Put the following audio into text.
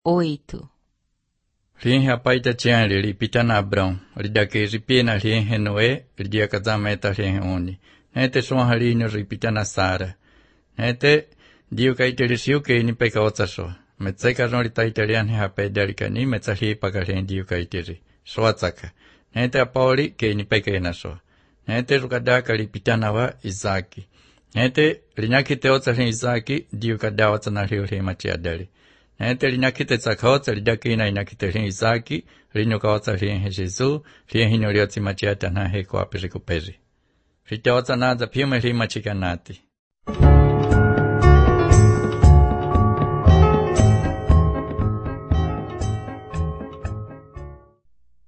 8. Rien hapaita tian li pitana Abrão, lidake ripina rien henoe, lidia kazameta rien oni. Nete soa halino ripitana Sara. Nete dio kaiterisiu ke ni peka otsaso. Metseka ron lita italian hapaidalika ni metsahi pakarien dio kaiteri. Soatsaka. Nete apaoli ke ni peka enaso. Nete rukadaka lipitana wa Izaki. Nete linakite otsahin Izaki, dio kada otsana rio machiadali. Nete linakite tsakotsa lidake ina inakite rin Izaki, rinukotsa rin Jesus, rin hinoriotsi machiata na heko apirikuperi. Rite otsana za piume rin machikanati.